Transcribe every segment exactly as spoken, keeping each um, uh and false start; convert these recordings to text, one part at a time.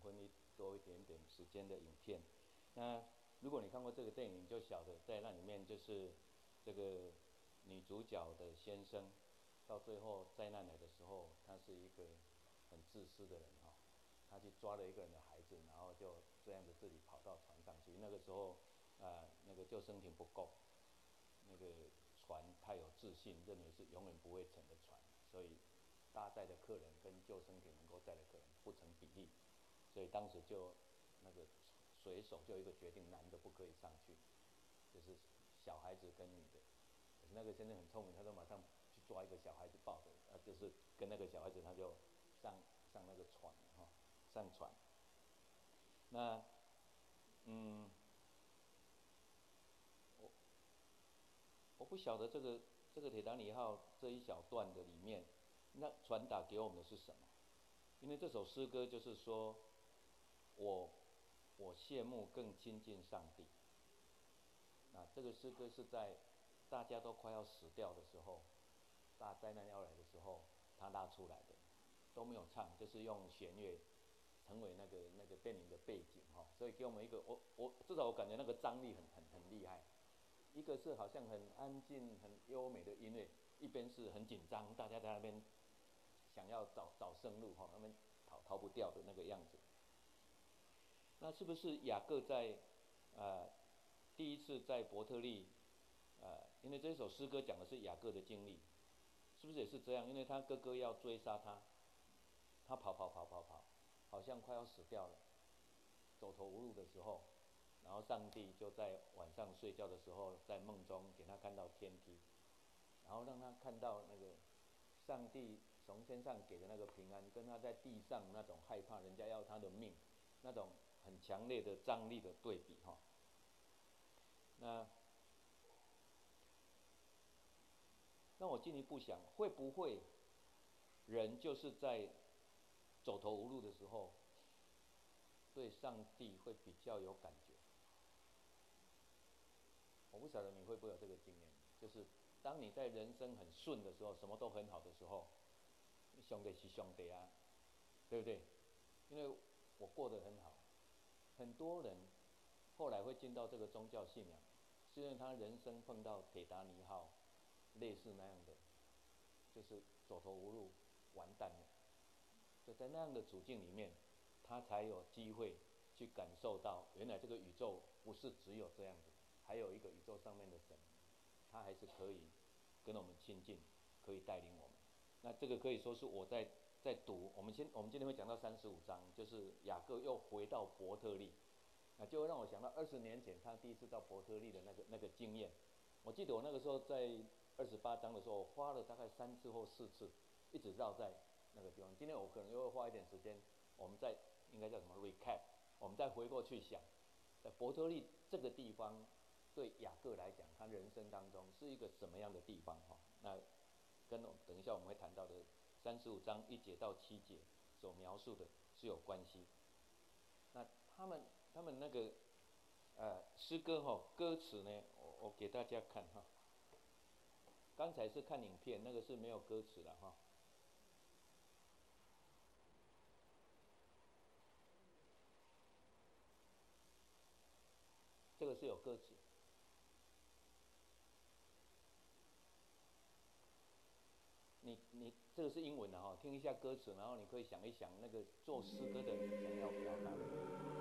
分一多一点点时间的影片。那如果你看过这个电影，就晓得在那里面就是这个女主角的先生，到最后灾难来的时候，他是一个很自私的人哈、哦，他去抓了一个人的孩子，然后就这样子自己跑到船上去。那个时候啊、呃，那个救生艇不够，那个船太有自信，认为是永远不会沉的船，所以搭载的客人跟救生艇能够载的客人不成比例，所以当时就那个水手就有一个决定，男的不可以上去，就是小孩子跟女的。可是那个先生很聪明，他就马上去抓一个小孩子抱着，啊，就是跟那个小孩子他就上上那个船哈、哦，上船。那嗯，我我不晓得这个这个铁达尼号这一小段的里面，那传达给我们的是什么？因为这首诗歌就是说，我我羡慕更亲近上帝。那这个诗歌是在大家都快要死掉的时候，大灾难要来的时候，他拉出来的，都没有唱，就是用弦乐成为那个那个电影的背景哈、哦，所以给我们一个我我至少我感觉那个张力很很很厉害。一个是好像很安静、很优美的音乐，一边是很紧张，大家在那边想要找找生路哈，那边逃逃不掉的那个样子。那是不是雅各在呃第一次在伯特利呃，因为这首诗歌讲的是雅各的经历，是不是也是这样？因为他哥哥要追杀他，他跑跑跑跑跑，好像快要死掉了，走投无路的时候，然后上帝就在晚上睡觉的时候，在梦中给他看到天梯，然后让他看到那个上帝从天上给的那个平安，跟他在地上那种害怕人家要他的命，那种很强烈的张力的对比哈。那让我进一步想，会不会人就是在走投无路的时候，对上帝会比较有感觉？我不晓得你会不会有这个经验，就是当你在人生很顺的时候，什么都很好的时候，兄弟是兄弟啊，对不对？因为我过得很好，很多人后来会进到这个宗教信仰，是因为他人生碰到铁达尼号类似那样的，就是走投无路，完蛋了。就在那样的处境里面，他才有机会去感受到，原来这个宇宙不是只有这样子，还有一个宇宙上面的神，他还是可以跟我们亲近，可以带领我们。那这个可以说是我在在读，我们先我们今天会讲到三十五章，就是雅各又回到伯特利，那就会让我想到二十年前他第一次到伯特利的那个那个经验。我记得我那个时候在二十八章的时候，我花了大概三次或四次，一直绕在那个地方。今天我可能又会花一点时间，我们再应该叫什么 recap， 我们再回过去想，在伯特利这个地方对雅各来讲，他人生当中是一个什么样的地方哈？那跟等一下我们会谈到的三十五章一节到七节所描述的是有关系。那他们他们那个呃诗歌哈、哦、歌词呢，我我给大家看哈。刚才是看影片，那个是没有歌词的哈。这个是有歌词。你你这个是英文的哈，听一下歌词，然后你可以想一想那个做诗歌的人想要表达的。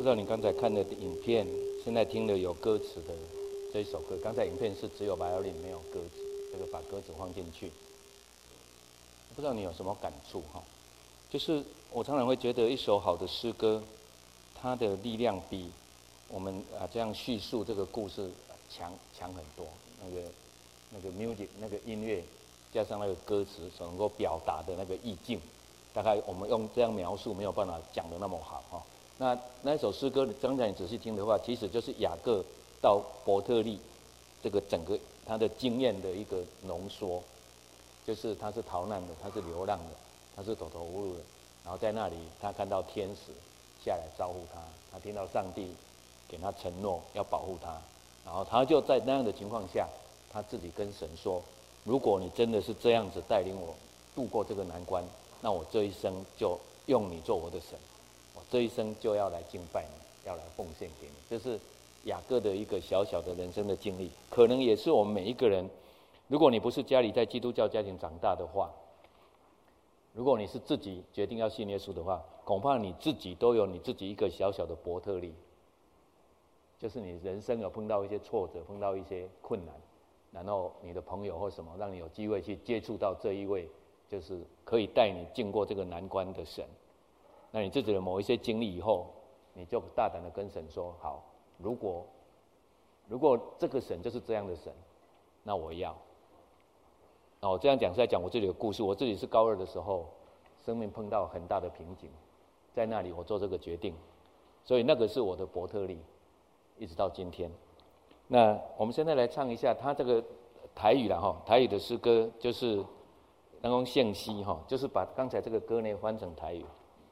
不知道你刚才看的影片，现在听的有歌词的这一首歌，刚才影片是只有 violin 没有歌词，这个把歌词放进去，不知道你有什么感触哈？就是我常常会觉得一首好的诗歌，它的力量比我们啊这样叙述这个故事强强很多。那个那个 music 那个音乐加上那个歌词所能够表达的那个意境，大概我们用这样描述没有办法讲得那么好哈。那那首诗歌，刚才你仔细听的话，其实就是雅各到伯特利这个整个他的经验的一个浓缩，就是他是逃难的，他是流浪的，他是走投无路的，然后在那里他看到天使下来招呼他，他听到上帝给他承诺要保护他，然后他就在那样的情况下，他自己跟神说：如果你真的是这样子带领我度过这个难关，那我这一生就用你做我的神。我这一生就要来敬拜你，要来奉献给你。这是雅各的一个小小的人生的经历，可能也是我们每一个人。如果你不是家里在基督教家庭长大的话，如果你是自己决定要信耶稣的话，恐怕你自己都有你自己一个小小的伯特利，就是你人生有碰到一些挫折，碰到一些困难，然后你的朋友或什么让你有机会去接触到这一位，就是可以带你经过这个难关的神。那你自己的某一些经历以后，你就大胆的跟神说：好，如果如果这个神就是这样的神，那我要。那我这样讲是在讲我自己的故事。我自己是高二的时候，生命碰到很大的瓶颈，在那里我做这个决定，所以那个是我的伯特利，一直到今天。那我们现在来唱一下他这个台语啦哈，台语的诗歌就是那种信息哈，就是把刚才这个歌呢翻成台语。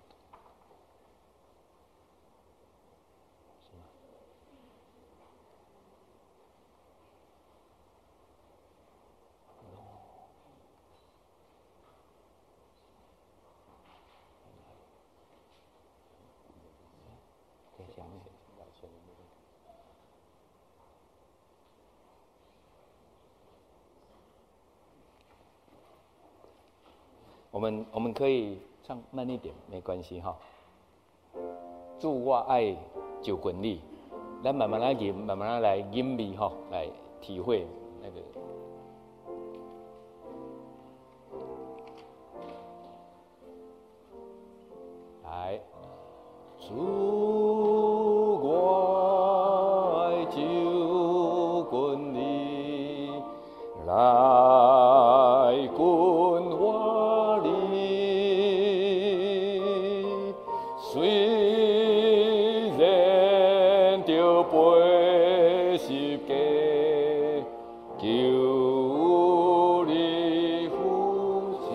我们我们可以唱慢一点，没关系哈。主我爱就滚力，咱慢慢来吟，慢慢来吟味哈，来体会那个。来，主我爱就滚力，来滚我力，虽然着背十架，求你扶持，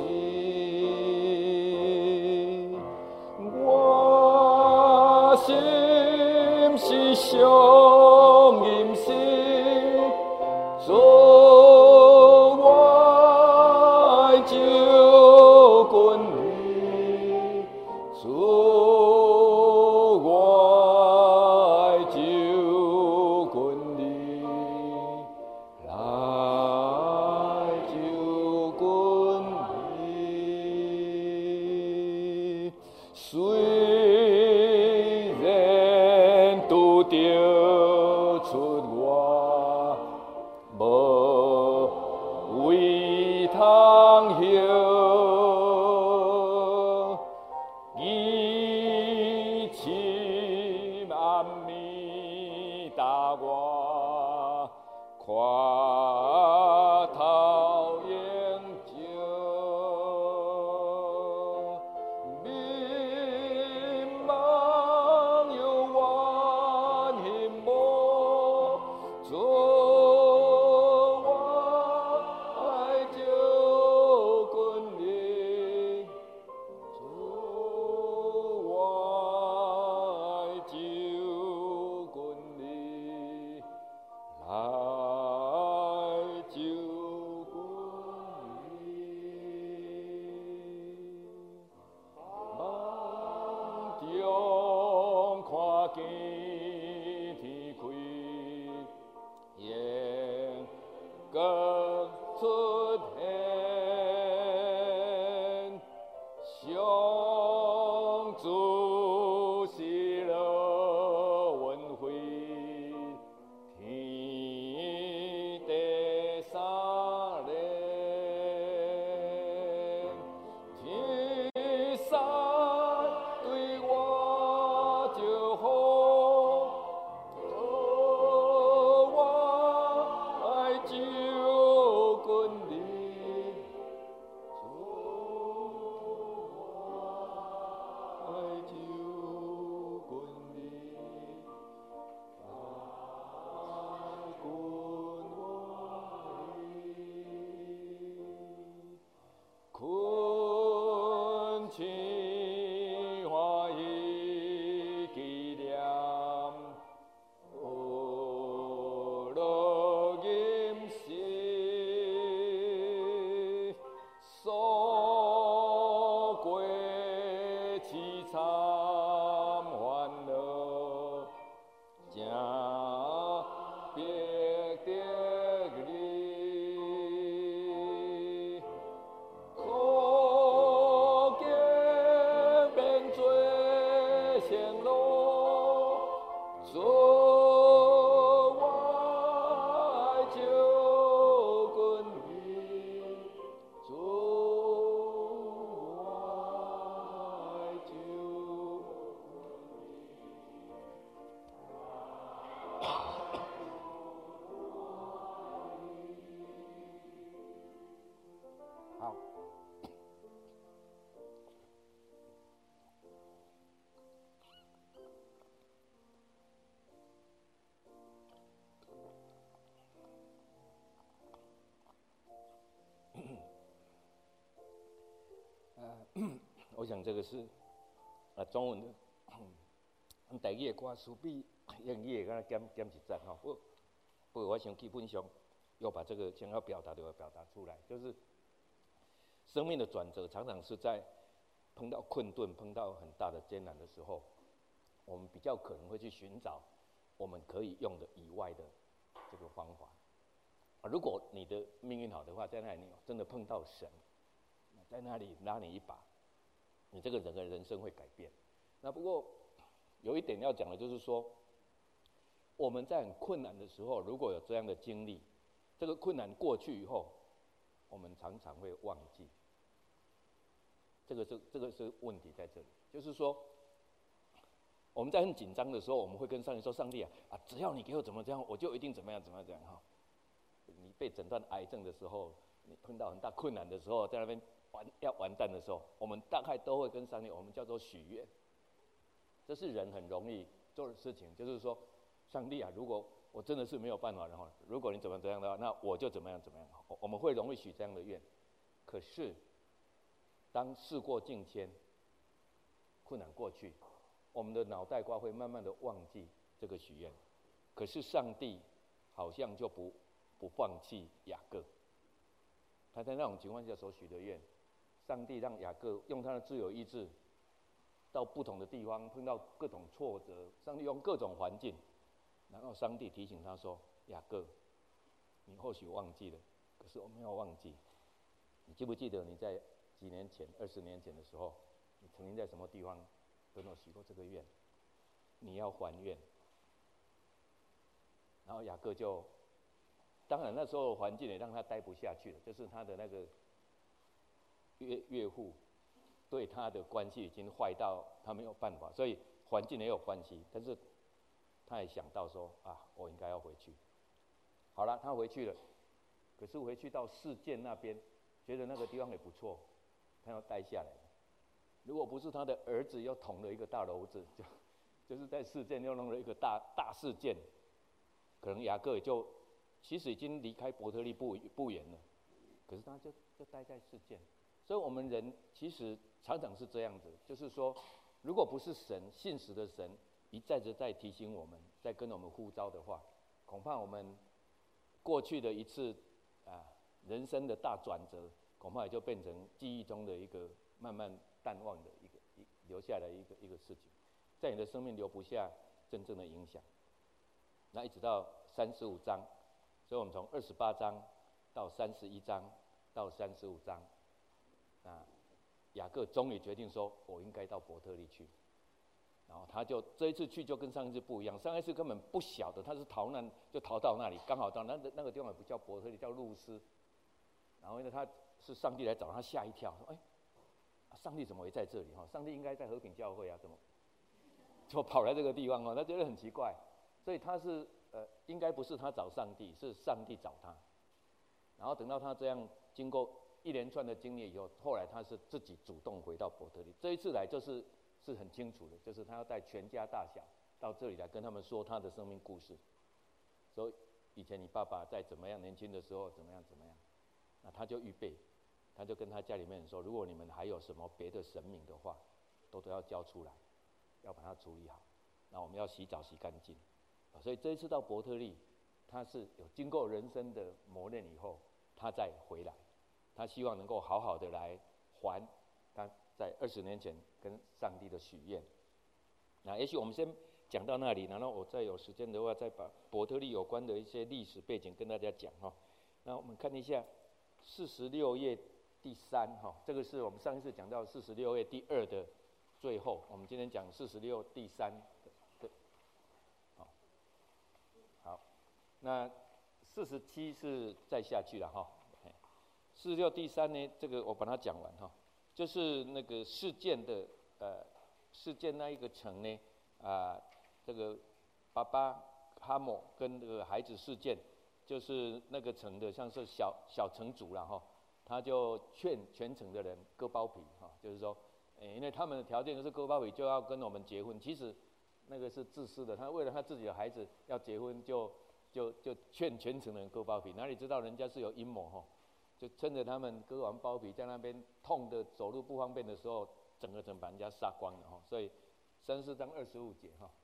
我心是上任性，主我爱就滚力，主我爱就滚力，来就滚力，虽然拄着出我无位通行，伊深暗暝搭我，看头眼睛，迷茫又怨恨无，主我爱就滚力，主我爱就滚力，来我想这个是啊中文的，台语的歌词比英语的敢减减一赞哈。不不过我想基本上要把这个想要表达的要表达出来，就是生命的转折常常是在碰到困顿、碰到很大的艰难的时候，我们比较可能会去寻找我们可以用的以外的这个方法。如果你的命运好的话，在那里你真的碰到神，在那里拉你一把，你这个人的人生会改变。那不过有一点要讲的就是说，我们在很困难的时候，如果有这样的经历，这个困难过去以后，我们常常会忘记。这个是这个是问题在这里，就是说，我们在很紧张的时候，我们会跟上帝说：“上帝啊，啊，只要你给我怎么这样，我就一定怎么样怎么样怎么样哈。”你被诊断癌症的时候，你碰到很大困难的时候，在那边完要完蛋的时候，我们大概都会跟上帝，我们叫做许愿。这是人很容易做的事情，就是说，上帝啊，如果我真的是没有办法的话，如果你怎么怎样的话，那我就怎么样怎么样。我们会容易许这样的愿。可是，当事过境迁，困难过去，我们的脑袋瓜会慢慢的忘记这个许愿。可是上帝好像就不不放弃雅各。他在那种情况下所许的愿，上帝让雅各用他的自由意志，到不同的地方碰到各种挫折，上帝用各种环境，然后上帝提醒他说：“雅各，你或许忘记了，可是我没有忘记。你记不记得你在几年前、二十年前的时候，你曾经在什么地方跟我许过这个愿？你要还愿。”然后雅各就，当然那时候环境也让他待不下去了，就是他的那个岳岳父对他的关系已经坏到他没有办法，所以环境也有关系。但是他也想到说啊，我应该要回去。好了，他回去了，可是回去到事件那边，觉得那个地方也不错，他要待下来。如果不是他的儿子又捅了一个大篓子，就就是在事件又弄了一个大大事件，可能雅各也就其实已经离开伯特利不不远了，可是他就就待在事件。所以我们人其实常常是这样子，就是说，如果不是神信实的神一再的在提醒我们，在跟我们呼召的话，恐怕我们过去的一次啊人生的大转折，恐怕也就变成记忆中的一个慢慢淡忘的一个一留下来一个一个事情，在你的生命留不下真正的影响。那一直到三十五章，所以我们从二十八章到三十一章到三十五章。那雅各终于决定说，我应该到伯特利去。然后他就这一次去就跟上一次不一样，上一次根本不晓得他是逃难，就逃到那里，刚好到那那个地方也不叫伯特利，叫路斯。然后呢，他是上帝来找他，吓一跳，说：“哎，上帝怎么会在这里？哈，上帝应该在和平教会啊，怎么就跑来这个地方？哈，他觉得很奇怪。所以他是呃，应该不是他找上帝，是上帝找他。然后等到他这样经过一连串的经历以后，后来他是自己主动回到伯特利。这一次来就是是很清楚的，就是他要带全家大小到这里来跟他们说他的生命故事。所以以前你爸爸在怎么样年轻的时候怎么样怎么样，那他就预备，他就跟他家里面人说，如果你们还有什么别的神明的话，都都要交出来，要把它处理好。那我们要洗澡洗干净。所以这一次到伯特利，他是有经过人生的磨练以后，他再回来。他希望能够好好的来还他在二十年前跟上帝的许愿。那也许我们先讲到那里，然后我再有时间的话，再把伯特利有关的一些历史背景跟大家讲哈。那我们看一下四十六页第三哈，这个是我们上一次讲到四十六页第二的最后，我们今天讲四十六第三的。好，好，那四十七是再下去了哈。四十六第三呢，这个我把它讲完哈，就是那个事件的呃事件那一个城呢啊、呃，这个爸爸哈姆跟这个孩子事件，就是那个城的像是小小城主了哈，他就劝全城的人割包皮哈，就是说，因为他们的条件就是割包皮就要跟我们结婚，其实那个是自私的，他为了他自己的孩子要结婚就就就劝全城的人割包皮，哪里知道人家是有阴谋哈。就趁着他们割完包皮，在那边痛的走路不方便的时候， 整个整把人家杀光了哈。所以三四章二十五节哈。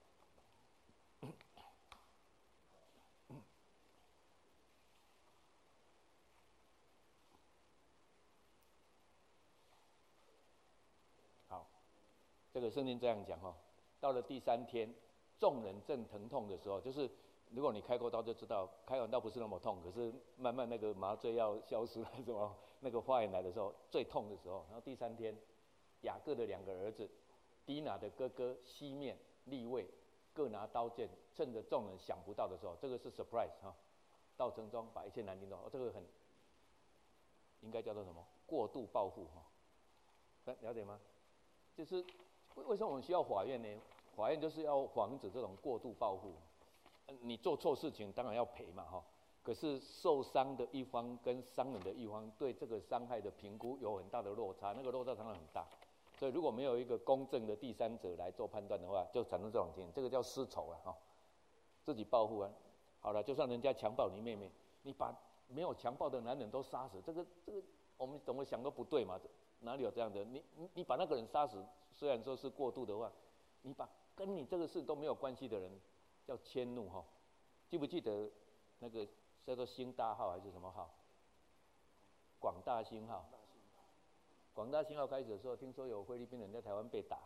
好，这个圣经这样讲哈。到了第三天，众人正疼痛的时候，就是如果你开过刀就知道，开完刀不是那么痛，可是慢慢那个麻醉要消失了，什么那个化验来的时候最痛的时候。然后第三天，雅各的两个儿子，低拿的哥哥西面、利位，各拿刀剑，趁着众人想不到的时候，这个是 surprise 哈，到城中把一切男丁都，哦，这个很应该叫做什么？过度报复哈，了解吗？就是为什么我们需要法院呢？法院就是要防止这种过度报复。你做错事情当然要赔嘛哈，可是受伤的一方跟伤人的一方对这个伤害的评估有很大的落差，那个落差常常很大。所以如果没有一个公正的第三者来做判断的话，就产生这种情形，这个叫私仇了哈，自己报复啊。好了，就算人家强暴你妹妹，你把没有强暴的男人都杀死，这个这个我们怎么想都不对嘛，哪里有这样的？你你你把那个人杀死，虽然说是过度的话，你把跟你这个事都没有关系的人叫迁怒哈。记不记得那个叫做兴大号还是什么号？广大兴号。广大兴号开始的时候，听说有菲律宾人在台湾被打，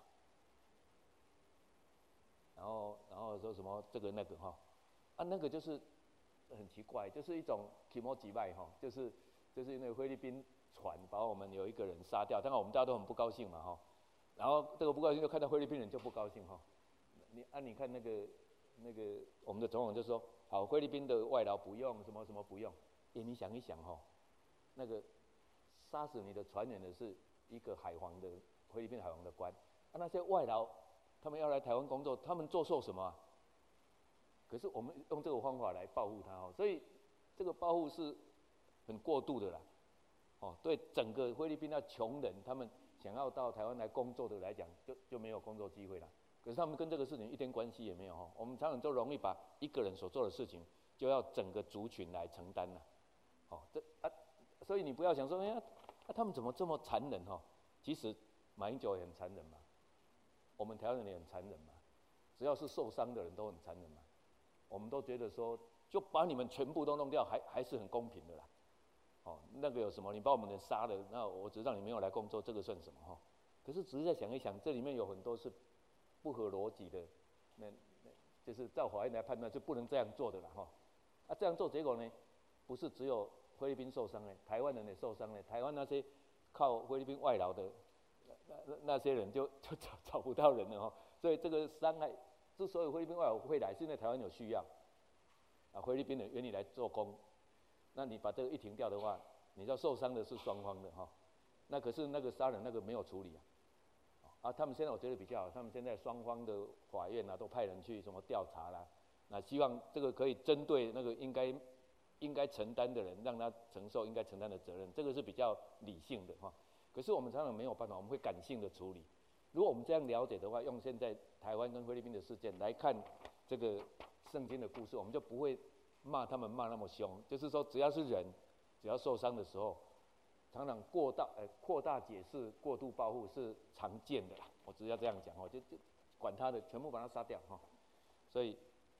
然后然后说什么这个那个哈，啊那个就是很奇怪，就是一种 kimoji 败哈，就是就是因为菲律宾船把我们有一个人杀掉，当然我们大家都很不高兴嘛哈，然后这个不高兴就看到菲律宾人就不高兴哈，你啊你看那个那个我们的总统就说好，菲律宾的外劳不用什么什么不用，哎你想一想哈，那个杀死你的船员的是一个海防的菲律宾海防的官，啊那些外劳他们要来台湾工作，他们做错什么啊？可是我们用这个方法来报复他哦，所以这个报复是很过度的啦。哦，对整个菲律宾的穷人，他们想要到台湾来工作的来讲，就就没有工作机会了。可是他们跟这个事情一点关系也没有哦。我们常常都容易把一个人所做的事情，就要整个族群来承担了。哦，这啊，所以你不要想说，哎呀，啊、他们怎么这么残忍哈、哦？其实马英九也很残忍嘛，我们台湾人也很残忍嘛，只要是受伤的人都很残忍嘛。我们都觉得说，就把你们全部都弄掉，还还是很公平的啦。哦，那个有什么？你把我们人杀了，那我只让你没有来工作，这个算什么哈、哦？可是仔细再想一想，这里面有很多是不合逻辑的，那那就是照法院来判断是不能这样做的啦哈、哦。啊，这样做结果呢，不是只有菲律宾受伤呢，台湾人也受伤呢。台湾那些靠菲律宾外劳的那那那些人就就找找不到人了哈、哦。所以这个伤害，之所以菲律宾外劳会来，是因为台湾有需要，啊，菲律宾人愿意来做工。那你把这个一停掉的话，你知道受伤的是双方的哈、哦，那可是那个杀人那个没有处理啊，啊，他们现在我觉得比较好，他们现在双方的法院啊都派人去什么调查啦，那希望这个可以针对那个应该应该承担的人，让他承受应该承担的责任，这个是比较理性的哈、哦。可是我们常常没有办法，我们会感性的处理。如果我们这样了解的话，用现在台湾跟菲律宾的事件来看这个圣经的故事，我们就不会骂他们骂那么凶，就是说只要是人，只要受伤的时候，常常过大呃扩大解释、过度报复是常见的啦。我只要这样讲哦，就就管他的，全部把他杀掉哈、哦。所以，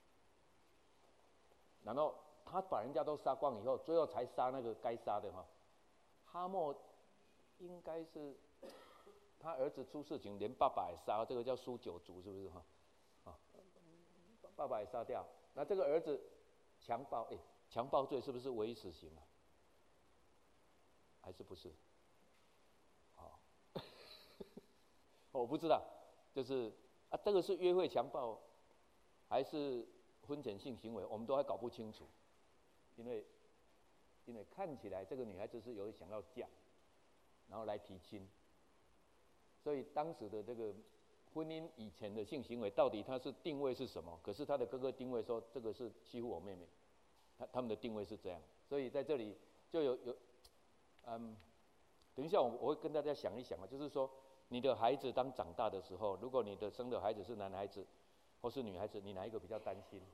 然后他把人家都杀光以后，最后才杀那个该杀的哈、哦。哈莫应该是他儿子出事情，连爸爸也杀，这个叫诛九族是不是哈？啊，爸爸也杀掉，那这个儿子。强暴，哎，强暴罪是不是唯一死刑啊？还是不是？哦，我不知道，就是啊，这个是约会强暴，还是婚前性行为，我们都还搞不清楚，因为因为看起来这个女孩子是有想要嫁，然后来提亲，所以当时的这个婚姻以前的性行为到底它是定位是什么？可是他的哥哥定位说这个是欺负我妹妹，他他们的定位是这样，所以在这里就有有，嗯，等一下我我会跟大家想一想啊，就是说你的孩子当长大的时候，如果你的生的孩子是男孩子或是女孩子，你哪一个比较担心？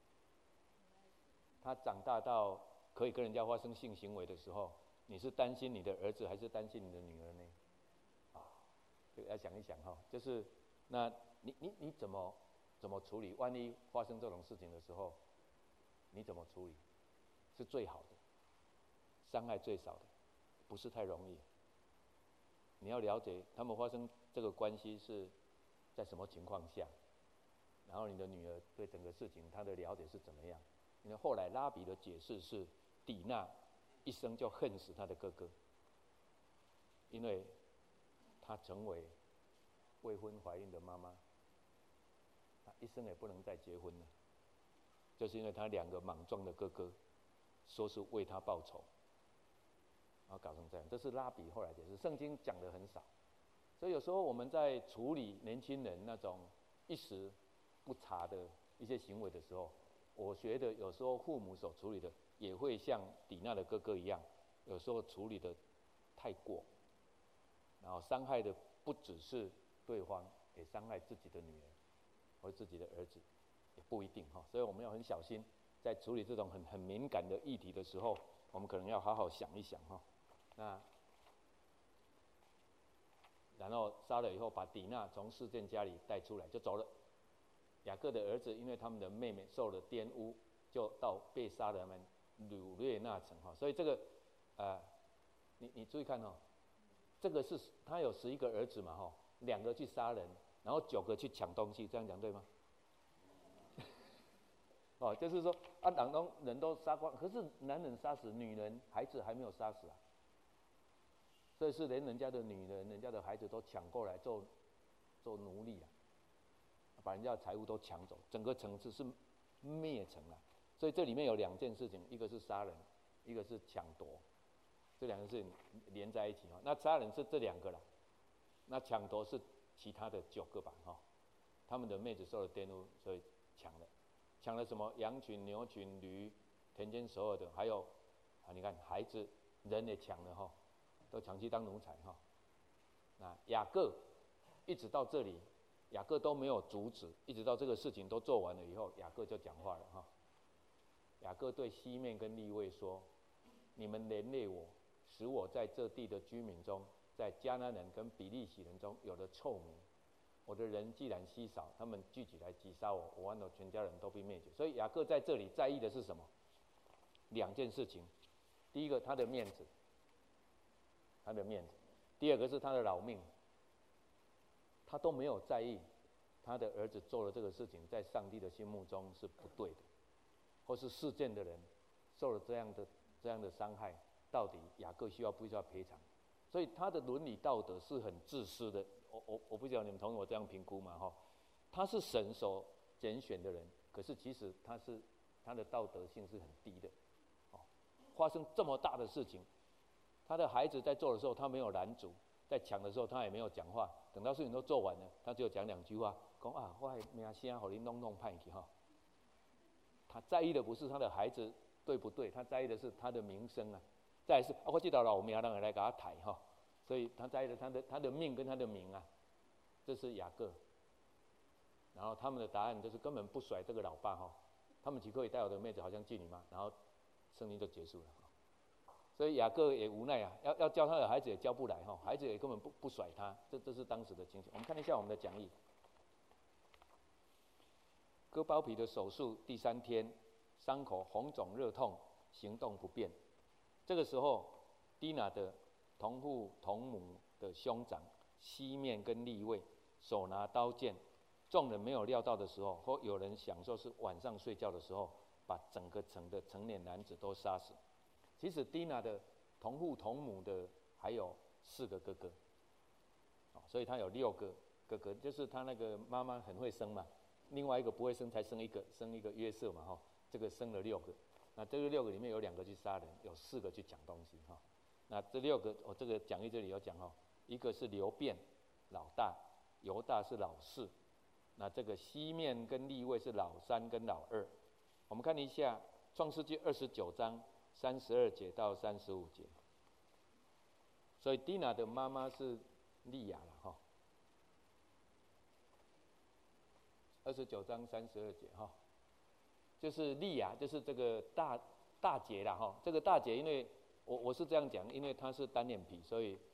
他长大到可以跟人家发生性行为的时候，你是担心你的儿子还是担心你的女儿呢？ 这个要想一想哈，就是那你你你怎么怎么处理？万一发生这种事情的时候，你怎么处理？是最好的，伤害最少的，不是太容易。你要了解他们发生这个关系是在什么情况下，然后你的女儿对整个事情她的了解是怎么样？因为后来拉比的解释是，底娜一生就恨死她的哥哥，因为她成为未婚怀孕的妈妈，她一生也不能再结婚了，就是因为她两个莽撞的哥哥说是为她报仇，然后搞成这样。这是拉比后来解释，圣经讲的很少，所以有时候我们在处理年轻人那种一时不察的一些行为的时候，我觉得有时候父母所处理的也会像底娜的哥哥一样，有时候处理的太过，然后伤害的不只是对方，也伤害自己的女儿或自己的儿子，也不一定哈。所以我们要很小心，在处理这种很很敏感的议题的时候，我们可能要好好想一想哈。那然后杀了以后，把底娜从事件家里带出来就走了。雅各的儿子因为他们的妹妹受了玷污，就到被杀的人们掳掠那城哈。所以这个呃，你你注意看哦，这个是他有十一个儿子嘛哈，两个去杀人，然后九个去抢东西，这样讲对吗？哦，就是说啊，党中人都杀光，可是男人杀死女人，孩子还没有杀死啊。所以是连人家的女人、人家的孩子都抢过来做做奴隶啊，把人家的财物都抢走，整个城市是灭城了。所以这里面有两件事情，一个是杀人，一个是抢夺，这两个事情连在一起哈。那杀人是这两个啦，那抢夺是其他的九个吧哈。他们的妹子受了玷污，所以抢了，抢了什么羊群、牛群、驴，田间所有的，还有啊，你看孩子、人也抢了哈。都抢去当奴才哈。那雅各一直到这里，雅各都没有阻止，一直到这个事情都做完了以后，雅各就讲话了哈。雅各对西面跟利未说：“你们连累我，使我在这地的居民中，在迦南人跟比利洗人中有了臭名。我的人既然稀少，他们聚起来击杀我，我和我全家人都被灭绝。”所以雅各在这里在意的是什么？两件事情，第一个他的面子。他的面子，第二个是他的老命，他都没有在意他的儿子做了这个事情，在上帝的心目中是不对的，或是事件的人受了这样的这样的伤害，到底雅各需要不需要赔偿？所以他的伦理道德是很自私的。我我我不知道你们同意我这样评估吗？哈，他是神所拣选的人，可是其实他是他的道德性是很低的。哦，发生这么大的事情。他的孩子在做的时候，他没有拦阻；在抢的时候，他也没有讲话。等到事情都做完了，他只有讲两句话，说啊，我的名声给你弄弄歹去哈。他在意的不是他的孩子对不对，他在意的是他的名声啊。再来是啊，我这条老命让人来给他抬哈，所以他在意的他的他的命跟他的名啊，这是雅各。然后他们的答案就是根本不甩这个老爸哈，他们岂可以带我的妹子好像妓女吗？然后圣经就结束了。所以雅各也无奈啊，要要教他的孩子也教不来哈，孩子也根本不不甩他，这这是当时的情形。我们看一下我们的讲义，割包皮的手术第三天，伤口红肿热痛，行动不便。这个时候，低拿的同父同母的兄长西面跟利未手拿刀剑，众人没有料到的时候，或有人想说是晚上睡觉的时候，把整个城的成年男子都杀死。其实蒂娜的同父同母的还有四个哥哥，所以他有六个哥哥，就是他那个妈妈很会生嘛，另外一个不会生才生一个，生一个约瑟嘛哈，这个生了六个，那这个六个里面有两个去杀人，有四个去抢东西哈。那这六个，我、哦、这个讲义这里有讲哈，一个是流便老大，犹大是老四，那这个西面跟利未是老三跟老二。我们看一下创世纪二十九章。三十二节到三十五节，所以蒂娜的妈妈是利亚了哈。二十九章三十二节哈，就是利亚，就是这个大大姐啦哈。这个大姐，因为我我是这样讲，因为她是单眼皮，所以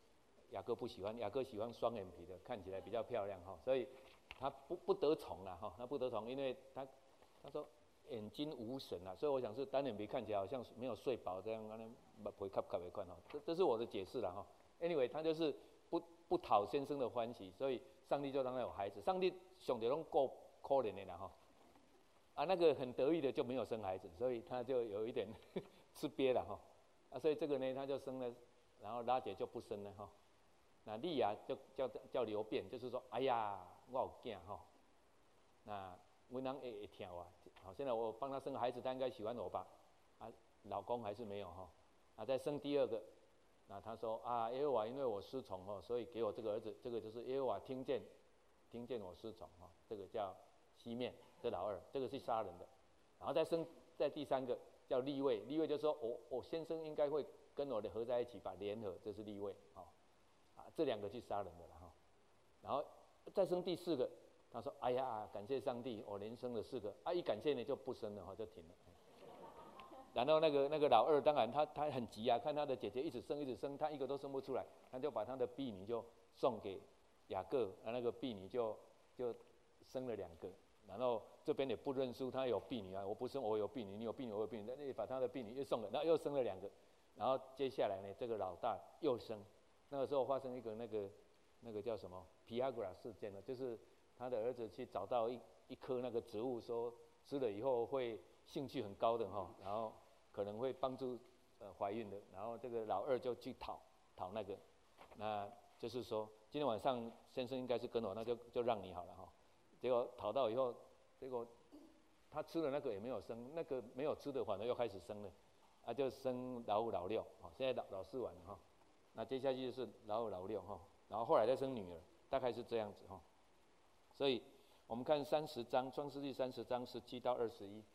雅各不喜欢，雅各喜欢双眼皮的，看起来比较漂亮哈，所以他不不得宠啦哈，他不得宠，因为他他说眼睛无神啊，所以我想是单眼皮看起来好像没有睡饱这样，不会看看没看哈，这这是我的解释了哈。Anyway， 他就是不不讨先生的欢喜，所以上帝就让他有孩子。上帝上帝都够可怜的啦哈，啊那个很得意的就没有生孩子，所以他就有一点吃瘪了哈，啊所以这个呢他就生了，然后拉结就不生了哈。那利亚就叫叫流便，就是说，哎呀，我有囝哈，那我人会会听我，好，现在我帮他生个孩子，他应该喜欢我吧？啊，老公还是没有哈，啊，再生第二个，那他说啊，耶和华因为我失宠哦，所以给我这个儿子，这个就是耶和华听见，听见我失宠哈，这个叫西面，这老二，这个是杀人的，然后再生再第三个叫利位，利位就说我我先生应该会跟我的合在一起吧，联合，这是利位哦。这两个去杀人的了哈，然后再生第四个，他说：“哎呀，感谢上帝，我连生了四个。”啊，一感谢呢就不生了哈，就停了。然后那个那个老二，当然他他很急啊，看他的姐姐一直生一直生，他一个都生不出来，他就把他的婢女就送给雅各，那个婢女就就生了两个。然后这边也不认输，他有婢女啊，我不生我有婢女，你有婢女我有婢女，那你把他的婢女又送了，然后又生了两个。然后接下来呢，这个老大又生。那个时候发生一个那个那个叫什么皮亚格拉事件呢？就是他的儿子去找到一一棵那个植物，说吃了以后会兴趣很高的哈，然后可能会帮助呃怀孕的。然后这个老二就去讨讨那个，那就是说今天晚上先生应该是跟我，那就就让你好了哈。结果讨到以后，结果他吃了那个也没有生，那个没有吃的反而又开始生了，啊就生老五老六，好，现在老老四完了哈。那接下去就是老五老六哈，然后后来再生女儿，大概是这样子哈。所以我们看三十章，创世纪三十章十七到二十一。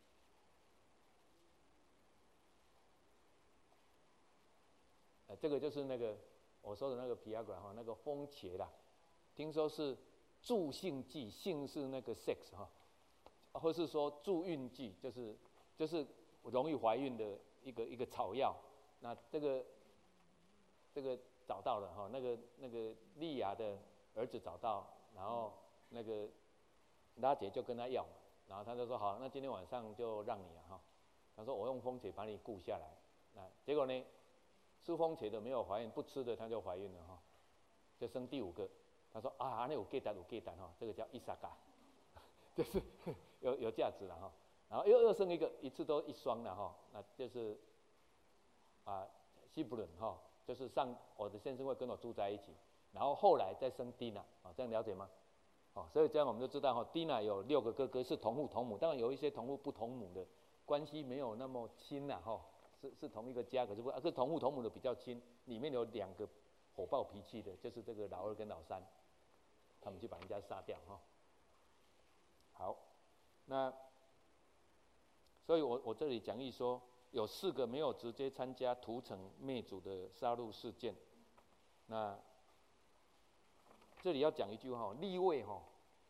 呃，这个就是那个我说的那个皮亚格拉哈，那个风茄啦，听说是助性剂，性是那个 sex 哈，或是说助孕剂，就是就是容易怀孕的一个一个草药。那这个。这个找到了哈，那个那个利亚的儿子找到，然后那个拉结就跟他要，然后他就说好，那今天晚上就让你了哈。他说我用风茄把你顾下来，那结果呢，吃风茄的没有怀孕，不吃的他就怀孕了哈，就生第五个。他说啊，那有给单有给单哈，这个叫伊萨嘎，就是有有价值了哈。然后又又生一个，一次都一双了哈，那就是啊希伯伦哈。就是上我的先生会跟我住在一起，然后后来再生 Dina 啊，这样了解吗？哦，所以这样我们就知道哈 ，Dina 有六个哥哥是同父同母，当然有一些同父不同母的关系没有那么亲呐哈，是是同一个家，可是不，啊，是同父同母的比较亲。里面有两个火爆脾气的，就是这个老二跟老三，他们就把人家杀掉哈。好，那所以我我这里讲义说。有四个没有直接参加屠城灭族的杀戮事件。那这里要讲一句话，利位哈，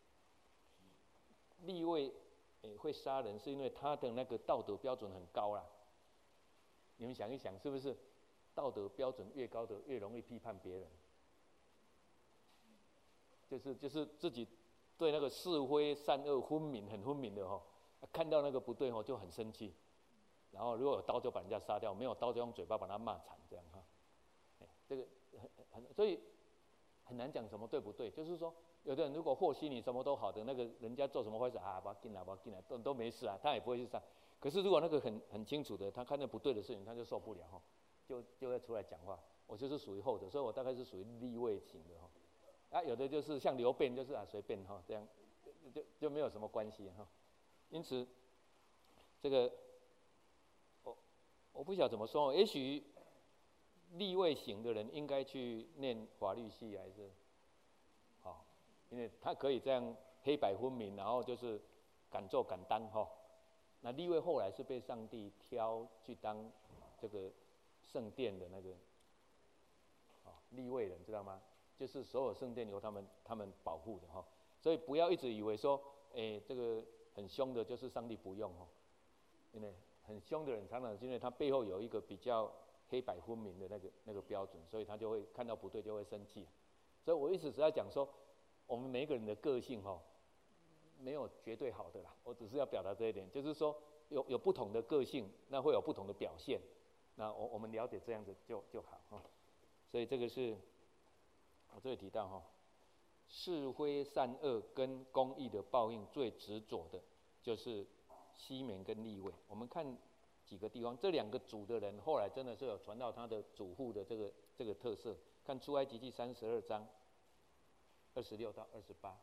利位诶会杀人，是因为他的那个道德标准很高啦。你们想一想，是不是道德标准越高的越容易批判别人？就是就是自己对那个是非善恶分明很分明的哈，看到那个不对哈就很生气。然后如果有刀就把人家杀掉，没有刀就用嘴巴把他骂惨，这样哈。这个很很所以很难讲什么对不对。就是说，有的人如果和稀泥什么都好的，那个人家做什么坏事啊，把他进来，把他进来，都都没事啊，他也不会去杀。可是如果那个很很清楚的，他看到不对的事情，他就受不了哈，就就会出来讲话。我就是属于后者，所以我大概是属于立位型的哈。啊，有的就是像刘辩，就是啊随便哈这样，就就没有什么关系哈。因此，这个。我不晓得怎么说，也许立位型的人应该去念法律系，还是好、哦，因为他可以这样黑白分明，然后就是敢做敢当哈、哦。那立位后来是被上帝挑去当这个圣殿的那个哦立位人，知道吗？就是所有圣殿由他们他们保护的哈、哦。所以不要一直以为说，哎，这个很凶的，就是上帝不用哈、哦，因为。很凶的人，常常是因为他背后有一个比较黑白分明的那个那个标准，所以他就会看到不对就会生气。所以我一直是在讲说，我们每一个人的个性哈、哦，没有绝对好的啦。我只是要表达这一点，就是说有有不同的个性，那会有不同的表现。那我我们了解这样子就就好哈。所以这个是我这里提到哈，是非善恶跟公义的报应最执着的，就是西缅跟利未。我们看几个地方，这两个主的人后来真的是有传到他的祖父的这个这个特色。看出埃及记三十二章二十六到二十八。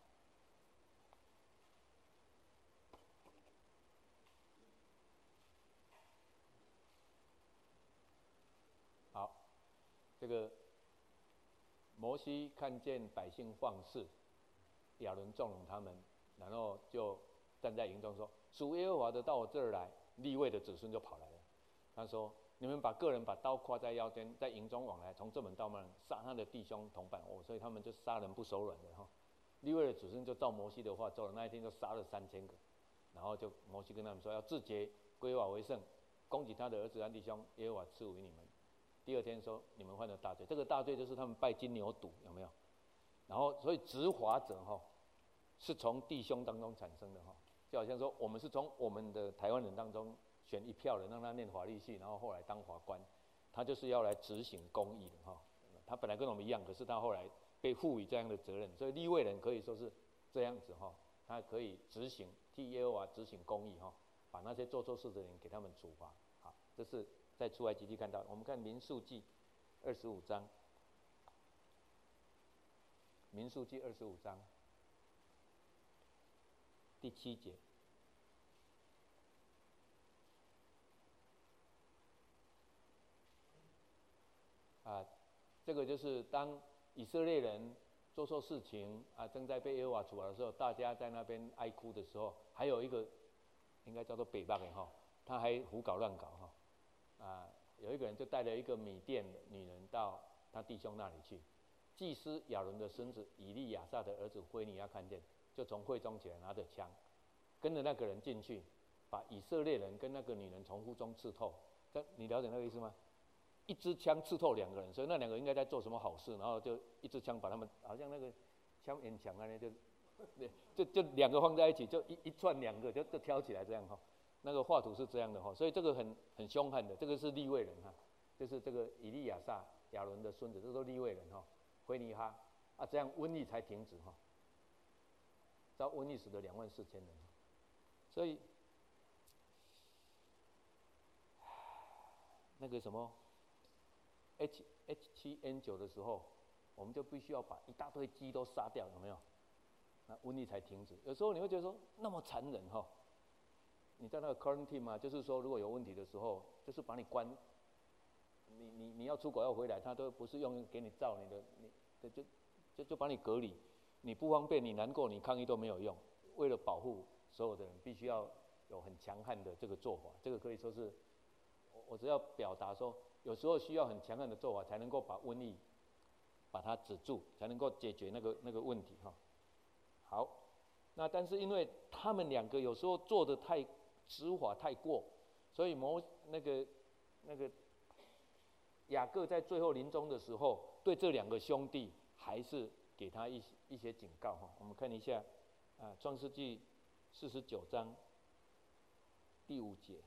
好，这个摩西看见百姓放肆，亚伦纵容他们，然后就站在营中说：“属耶和华的到我这儿来。”利未的子孙就跑来了，他说：“你们把个人把刀挎在腰间，在营中往来，从这门到那门，杀他的弟兄同伴。”哦，所以他们就杀人不手软的哈。利未的子孙就照摩西的话做了，那一天就杀了三千个，然后就摩西跟他们说：“要自洁，归耶和华为圣，攻击他的儿子和弟兄，耶和华赐福于你们。”第二天说：“你们犯了大罪。”这个大罪就是他们拜金牛犊，有没有？然后，所以执法者哈，是从弟兄当中产生的哈，就好像说我们是从我们的台湾人当中选一票人，让他念法律系，然后后来当法官，他就是要来执行公义的哈。他本来跟我们一样，可是他后来被赋予这样的责任，所以利未人可以说是这样子哈，他可以执行替耶和华执行公义哈，把那些做错事的人给他们处罚。好，这是在出埃及记看到。我们看民数记二十五章，民数记二十五章第七节。啊，这个就是当以色列人做错事情啊，正在被耶和华处罚的时候，大家在那边哀哭的时候，还有一个应该叫做北巴的哈，他还胡搞乱搞哈，啊，有一个人就带了一个米甸的女人到他弟兄那里去，祭司亚伦的孙子以利亚撒的儿子灰尼亚看见，就从会中起来，拿着枪，跟着那个人进去，把以色列人跟那个女人从腹中刺透。这你了解那个意思吗？一支枪刺透两个人，所以那两个人应该在做什么好事，然后就一支枪把他们，好像那个枪眼墙啊，就就就两个放在一起，就一一串两个就就挑起来这样哈。那个画图是这样的哈，所以这个很很凶悍的，这个是利未人哈，就是这个以利亚撒亚伦的孙子，这都利未人哈，灰尼哈啊，这样瘟疫才停止哈。遭瘟疫死了两万四千人，所以那个什么。H H 七 N 九的时候，我们就必须要把一大堆鸡都杀掉，有没有？那瘟疫才停止。有时候你会觉得说那么残忍哈，你在那个 quarantine 嘛，就是说如果有问题的时候，就是把你关，你你你要出国要回来，他都不是用给你照你的，你就就就把你隔离，你不方便，你难过，你抗议都没有用。为了保护所有的人，必须要有很强悍的这个做法。这个可以说是，我我只要表达说。有时候需要很强悍的做法，才能够把瘟疫把它止住，才能够解决那个那个问题哈。好，那但是因为他们两个有时候做的太执法太过，所以摩那个那个雅各在最后临终的时候，对这两个兄弟还是给他一一些警告哈。我们看一下啊，《创世纪》四十九章第五节。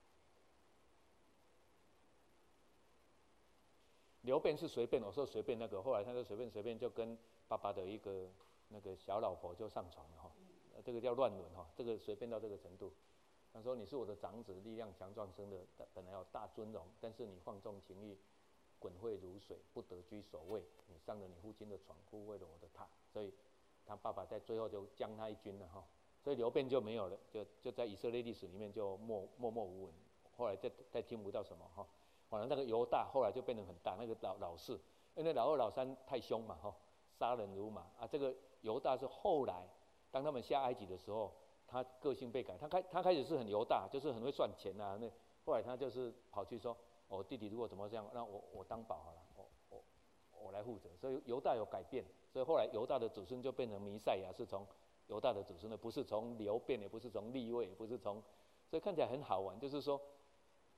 刘辩是随便，我说随便那个，后来他就随便随便就跟爸爸的一个那个小老婆就上床了哈，这个叫乱伦哈，这个随便到这个程度。他说你是我的长子，力量强壮，生的本来有大尊荣，但是你放纵情欲，滚沸如水，不得居首位，你上了你父亲的床，污秽了我的榻，所以他爸爸在最后就将他一军了哈，所以刘辩就没有了，就就在以色列历史里面就默默默无闻，后来再再听不到什么哈。反正那个犹大后来就变得很大，那个老老四，因为老二老三太凶嘛，哈，杀人如麻啊。这个犹大是后来，当他们下埃及的时候，他个性被改，他开他开始是很犹大，就是很会算钱啊。那后来他就是跑去说，我、哦、弟弟如果怎么这样，让我我当保好了，我我我来负责。所以犹大有改变，所以后来犹大的子孙就变成弥赛亚，是从犹大的子孙的，不是从流变，也不是从利未，也不是从，所以看起来很好玩，就是说。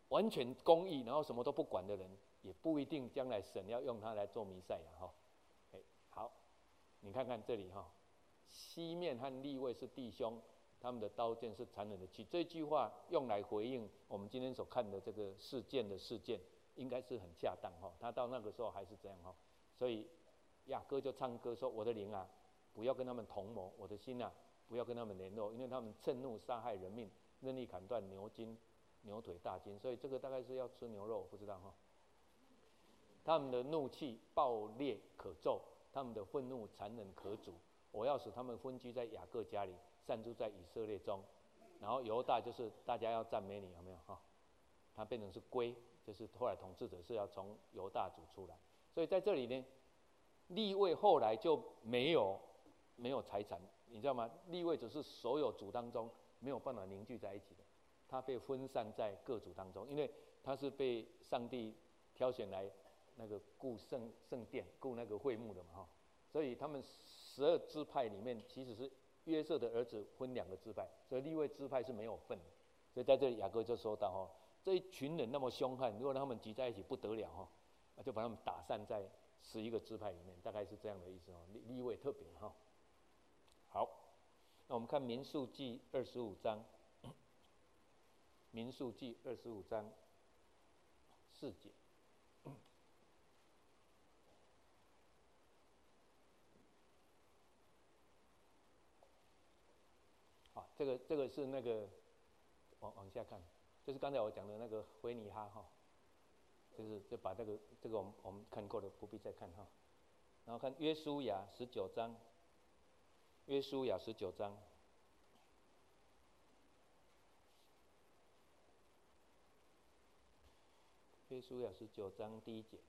完全公义，然后什么都不管的人，也不一定将来神要用他来做弥赛亚哈。哎，好，你看看这里哈，西面和利未是弟兄，他们的刀剑是残忍的气。这句话用来回应我们今天所看的这个事件的事件，应该是很恰当哈。他到那个时候还是这样哈，所以雅各就唱歌说：“我的灵啊，不要跟他们同谋；我的心啊，不要跟他们联络，因为他们趁怒杀害人命，任意砍断牛筋、牛腿、大筋。”所以这个大概是要吃牛肉，不知道哈。他们的怒气暴烈可咒，他们的愤怒残忍可阻。我要使他们分居在雅各家里，散住在以色列中。然后犹大就是大家要赞美你，有没有哈？他变成是归，就是后来统治者是要从犹大族出来。所以在这里呢，利未后来就没有没有财产，你知道吗？利未只是所有族当中没有办法凝聚在一起的，他被分散在各族当中，因为他是被上帝挑选来那个顾圣圣殿、顾那个会幕的嘛哈。所以他们十二支派里面，其实是约瑟的儿子分两个支派，所以利未支派是没有份的。所以在这里雅各就说到哈，这一群人那么凶悍，如果让他们聚在一起不得了哈，就把他们打散在十一个支派里面，大概是这样的意思哦。利利未特别哈。好，那我们看民数记二十五章，民数记二十五章四节。这个这个是那个往往下看，就是刚才我讲的那个回尼哈哈，就是就把这个这个我们我们看过的不必再看哈。然后看约书亚十九章，约书亚十九章，约书亚十九章第一节，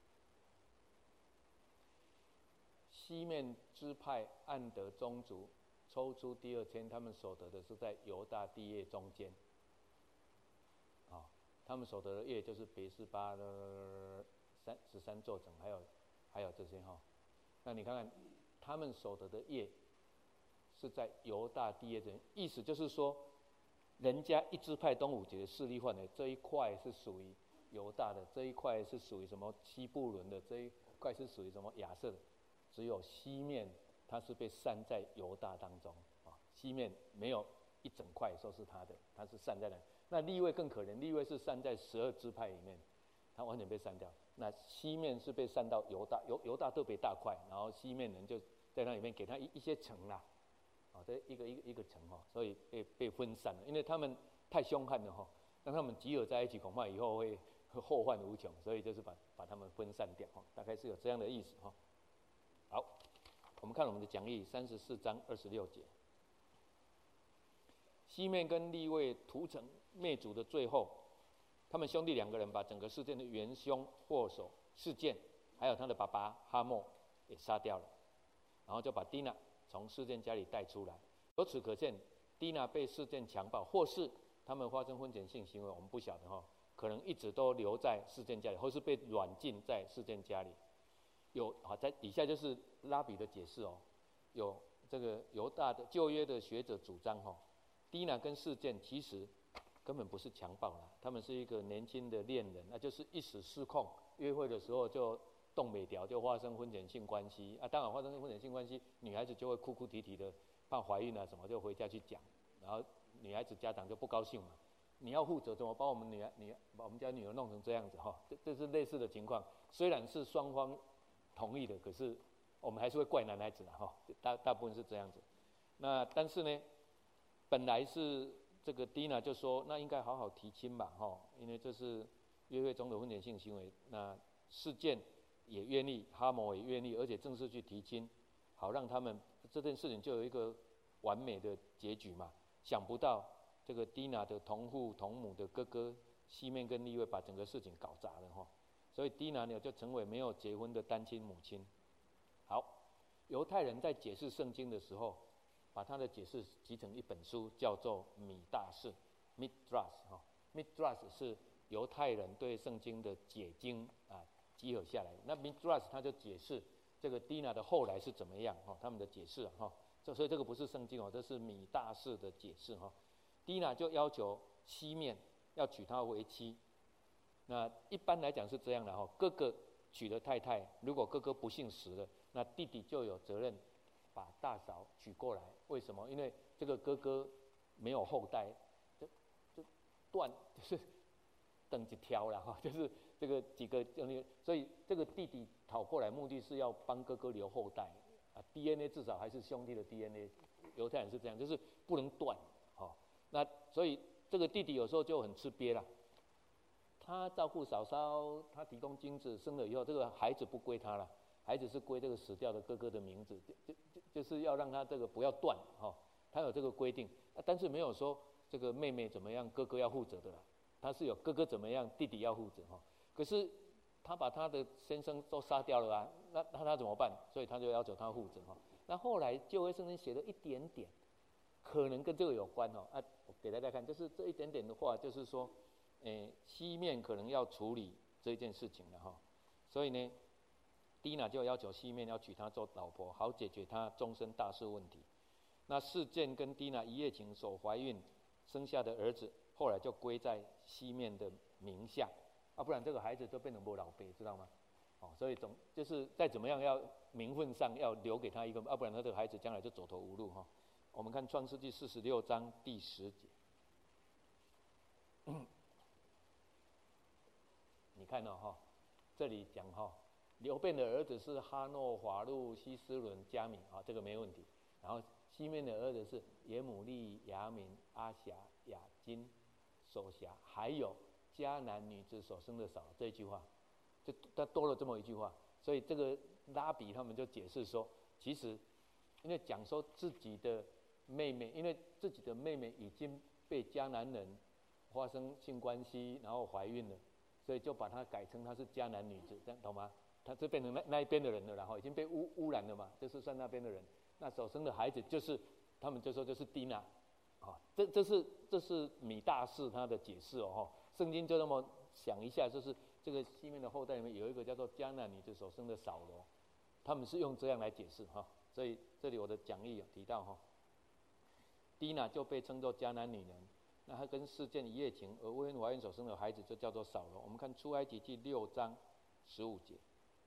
西面支派暗得宗族。抽出第二签，他们所得的是在犹大地业中间，啊、哦，他们所得的业就是别是巴的三十三座城，还有还有这些哈、哦。那你看看，他们所得的业是在犹大地业中，意思就是说，人家一支派东五节的势力范围这一块是属于犹大的，这一块是属于什么西布伦的，这一块是属于什么亚瑟的，只有西面。他是被散在犹大当中啊，西面没有一整块说是他的，他是散在那。那利未更可怜，利未是散在十二支派里面，他完全被散掉。那西面是被散到犹大，犹犹大特别大块，然后西面人就在那里面给他一一些城啦，啊，这一个一个一个城哈，所以被被分散了，因为他们太凶悍了哈，让他们集合在一起，恐怕以后会后患无穷，所以就是把把他们分散掉哈，大概是有这样的意思哈。好。我们看我们的讲义三十四章二十六节，西面跟利未屠城灭族的最后，他们兄弟两个人把整个事件的元凶祸首事件，还有他的爸爸哈莫也杀掉了，然后就把蒂娜从事件家里带出来。由此可见，蒂娜被事件强暴，或是他们发生婚前性行为，我们不晓得哈，可能一直都留在事件家里，或是被软禁在事件家里。有好在底下就是拉比的解释哦，有这个犹大的旧约的学者主张哈、哦，蒂娜跟事件其实根本不是强暴啦，他们是一个年轻的恋人，那就是一时失控，约会的时候就动美条，就发生婚前性关系啊。当然发生婚前性关系，女孩子就会哭哭啼啼的，怕怀孕啊什么，就回家去讲，然后女孩子家长就不高兴嘛，你要负责，怎么把我们女儿女把我们家女儿弄成这样子哈、哦？这这是类似的情况，虽然是双方同意的，可是我们还是会怪男孩子的哈，大大部分是这样子。那但是呢，本来是这个蒂娜就说，那应该好好提亲吧哈，因为这是约会中的婚前性行为。那事件也愿意，哈摩也愿意，而且正式去提亲，好让他们这件事情就有一个完美的结局嘛。想不到这个蒂娜的同父同母的哥哥西面跟利未把整个事情搞砸了哈。所以蒂娜呢就成为没有结婚的单亲母亲。好，犹太人在解释圣经的时候，把他的解释集成一本书，叫做米大士 （Midrash） 哈。Midrash 是犹太人对圣经的解经啊集合下来的。那 Midrash 他就解释这个蒂娜的后来是怎么样哈，他们的解释哈。这所以这个不是圣经哦，这是米大士的解释哈。蒂娜就要求西面要娶她为妻。 那一般来讲是这样的哈，哥哥娶了太太，如果哥哥不幸死了，那弟弟就有责任把大嫂娶过来。为什么？因为这个哥哥没有后代，就就断就是等一条了哈，就是这个几个，所以这个弟弟讨过来，目的是要帮哥哥留后代啊。D N A 至少还是兄弟的 D N A， 犹太人是这样，就是不能断哦。那所以这个弟弟有时候就很吃瘪了。他照顾嫂嫂，他提供精子，生了以后，这个孩子不归他了，孩子是归这个死掉的哥哥的名字，就就就就是要让他这个不要断哈、哦，他有这个规定，但是没有说这个妹妹怎么样，哥哥要负责的啦，他是有哥哥怎么样，弟弟要负责哈、哦。可是他把他的先生都杀掉了啊，那那他怎么办？所以他就要求他负责哈、哦。那后来旧约圣经写了一点点，可能跟这个有关哦啊，我给大家看，就是这一点点的话，就是说。诶，西面可能要处理这件事情了哈，所以呢，蒂娜就要求西面要娶她做老婆，好解决她终身大事问题。那事件跟蒂娜一夜情所怀孕生下的儿子，后来就归在西面的名下，啊，不然这个孩子就变成没老辈，知道吗？哦，所以总就是再怎么样要名分上要留给他一个，啊，不然他这个孩子将来就走投无路哈。我们看创世纪四十六章第十节。你看到、哦、哈，这里讲哈、哦，流便的儿子是哈诺、法路、希斯伦、加米啊，这个没问题。然后西面的儿子是耶姆利、亚敏、阿辖、雅金、所辖，还有迦南女子所生的少。这一句话，就他多了这么一句话，所以这个拉比他们就解释说，其实因为讲说自己的妹妹，因为自己的妹妹已经被迦南人发生性关系，然后怀孕了。所以就把它改成她是迦南女子，这样懂吗？她就变成那那一边的人了，然后已经被污污染了嘛，就是算那边的人。那所生的孩子就是他们就说就是蒂娜，啊，这这是这是米大士他的解释哦，圣经就那么想一下，就是这个西面的后代里面有一个叫做迦南女子所生的扫罗，他们是用这样来解释哈。所以这里我的讲义有提到哈，蒂娜就被称作迦南女人。那他跟事件一夜情而未婚怀孕所生的孩子就叫做扫罗。我们看出埃及记六章十五节。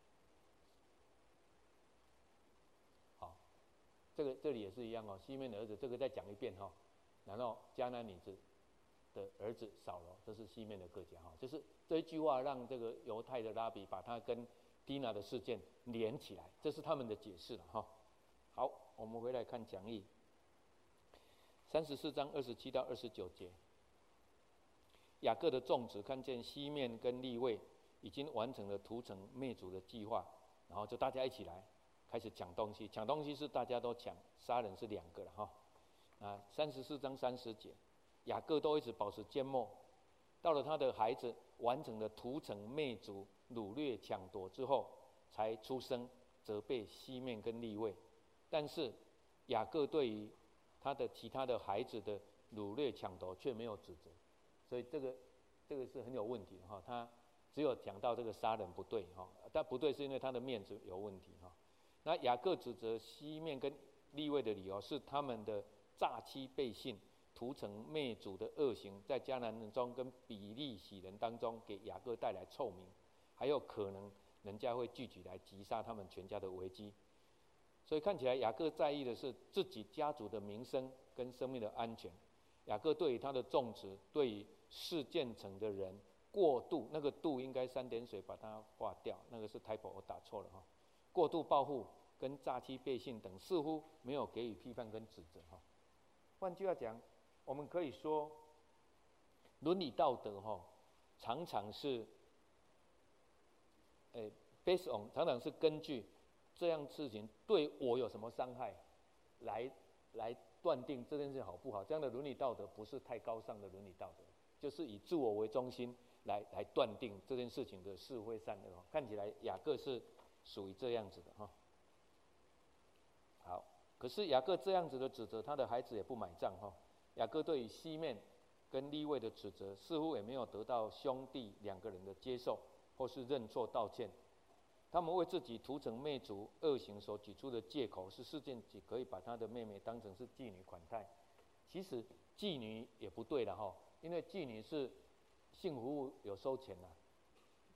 好，这个这里也是一样哦，西面的儿子，这个再讲一遍哈、哦。然后迦南女子的儿子扫罗，这是西面的各家哈，就是这一句话让这个犹太的拉比把它跟蒂娜的事件连起来，这是他们的解释了哈。好，我们回来看讲义。三十四章二十七到二十九节，雅各的众子看见西面跟利未已经完成了屠城灭族的计划，然后就大家一起来开始抢东西。抢东西是大家都抢，杀人是两个了哈。啊，三十四章三十节，雅各都一直保持缄默。到了他的孩子完成了屠城灭族、掳掠抢夺之后，才出声责备西面跟利未。但是雅各对于他的其他的孩子的掳掠抢夺却没有指责，所以这个这个是很有问题的哈。他只有讲到这个杀人不对哈，但不对是因为他的面子有问题哈。那雅各指责西面跟利未的理由是他们的诈欺背信、屠城灭族的恶行，在迦南人中跟比利洗人当中给雅各带来臭名，还有可能人家会聚集来击杀他们全家的危机。所以看起来雅各在意的是自己家族的名声跟生命的安全。雅各对于他的众子，对于事建成的人过度，那个度应该三点水把它划掉，那个是 typo 我打错了哈。过度报复跟诈欺背信等，似乎没有给予批判跟指责哈。换句话讲，我们可以说，伦理道德哈，常常是，诶 ，based on 常常是根据这样事情对我有什么伤害，来来断定这件事好不好。这样的伦理道德不是太高尚的伦理道德，就是以自我为中心来来断定这件事情的是非善恶。看起来雅各是属于这样子的哈。好，可是雅各这样子的指责，他的孩子也不买账哈。雅各对于西面跟利未的指责，似乎也没有得到兄弟两个人的接受，或是认错道歉。他们为自己屠城灭族恶行所举出的借口是事件只可以把他的妹妹当成是妓女款待。其实妓女也不对了哈，因为妓女是性服务有收钱啦，